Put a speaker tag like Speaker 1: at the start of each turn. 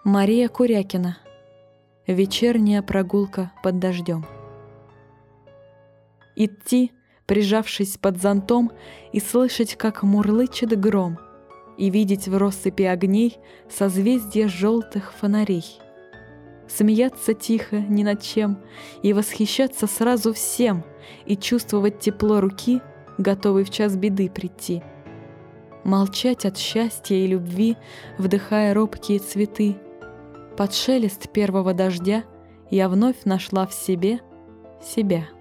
Speaker 1: Мария Курякина. Вечерняя прогулка под дождем. Идти, прижавшись под зонтом, и слышать, как мурлычет гром, и видеть в россыпи огней созвездия желтых фонарей. Смеяться тихо ни над чем и восхищаться сразу всем, и чувствовать тепло руки, готовой в час беды прийти. Молчать от счастья и любви, вдыхая робкие цветы. Под шелест первого дождя я вновь нашла в себе себя.